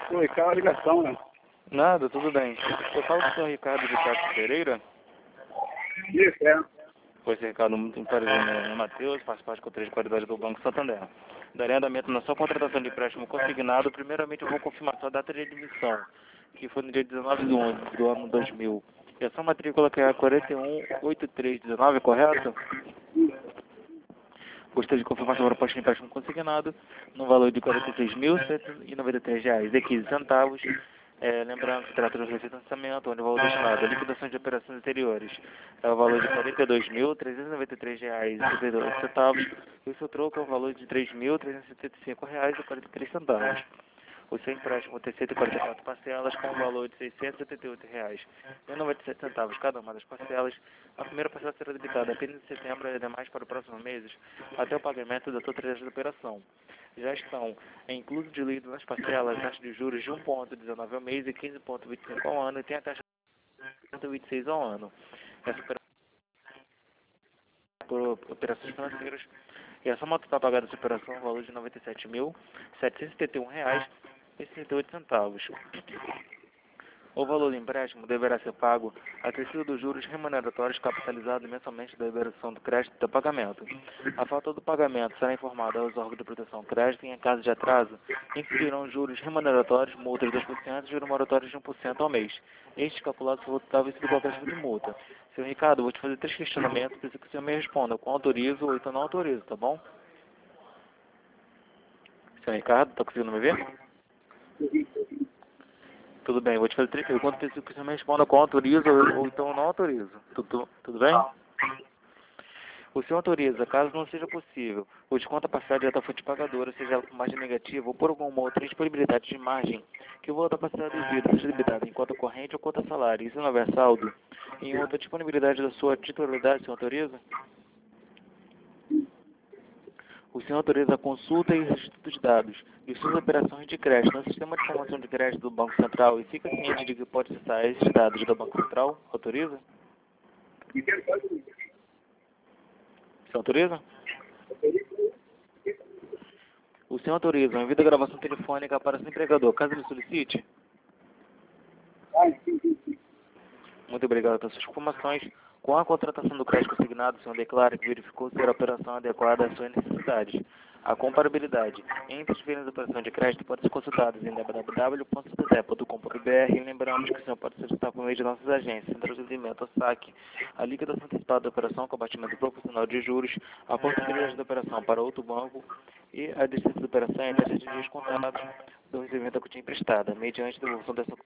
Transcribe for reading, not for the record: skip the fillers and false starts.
Oi, caiu a ligação, né? Nada, tudo bem. Eu falo com o senhor Ricardo de Castro Pereira. Isso, é. Pois Ricardo, muito prazer, é Matheus, faço parte da Controle de Qualidade do Banco Santander. Darei andamento na sua contratação de empréstimo consignado. Primeiramente eu vou confirmar sua data de admissão, que foi no dia 19 do ano 2000. E a sua matrícula que é a 418319, correto? Gostaria de confirmar sua proposta de empréstimo consignado no valor de R$ 46.193,15. Lembrando que se trata de um refinanciamento, onde o valor destinado à liquidação de operações anteriores é o valor de R$ 42.393,72 e o seu troco é o valor de R$ 3.375,43. O seu empréstimo tem 144 parcelas com o valor de R$ 678,97 cada uma das parcelas. A primeira parcela será debitada apenas em setembro e demais para os próximos meses, até o pagamento da totalidade da operação. Já estão incluso diluído nas parcelas taxas de juros de 1,19 ao mês e 15,25 ao ano, e tem a taxa de 1,26 ao ano. Essa operação por operações financeiras. E a soma total pagada dessa operação é o valor de R$ 97.771,68. O valor do empréstimo deverá ser pago acrescido dos juros remuneratórios capitalizados mensalmente da liberação do crédito do pagamento. A falta do pagamento será informada aos órgãos de proteção do crédito e, em caso de atraso, incidirão juros remuneratórios, multas de 2% e juros moratórios de 1% ao mês. Estes calculados são votáveis sobre qualquer tipo de multa. Senhor Ricardo, eu vou te fazer 3 questionamentos, preciso que o senhor me responda com autorizo ou então não autorizo, tá bom? Senhor Ricardo, está conseguindo me ver? Tudo bem, vou te fazer 3 perguntas, preciso que você me responda com autorizo ou então não autorizo. Tudo bem? O senhor autoriza, caso não seja possível, o desconto a parcela direta da fonte pagadora, seja ela por margem negativa ou por alguma outra disponibilidade de margem, que o valor da parcela devida seja debitado em conta corrente ou conta salário, isso não houver saldo, em outra disponibilidade da sua titularidade, o senhor autoriza? O senhor autoriza a consulta e registro de dados de suas operações de crédito no sistema de informação de crédito do Banco Central e fica ciente de que pode acessar esses dados do Banco Central? Autoriza? O senhor autoriza? O senhor autoriza uma vida gravação telefônica para seu empregador, caso ele solicite? Muito obrigado pelas suas informações. Com a contratação do crédito consignado, o senhor declara que verificou ser a operação adequada às suas necessidades. A comparabilidade entre as diferentes operações de crédito pode ser consultada em www.santander.com.br. Lembramos que o senhor pode solicitar por meio de nossas agências, Central de Atendimento, a SAC, a liquidação antecipada da operação com abatimento proporcional de juros, a portabilidade da operação para outro banco e a desistência da operação em taxas de dias contados do recebimento da quantia emprestada, mediante devolução dessa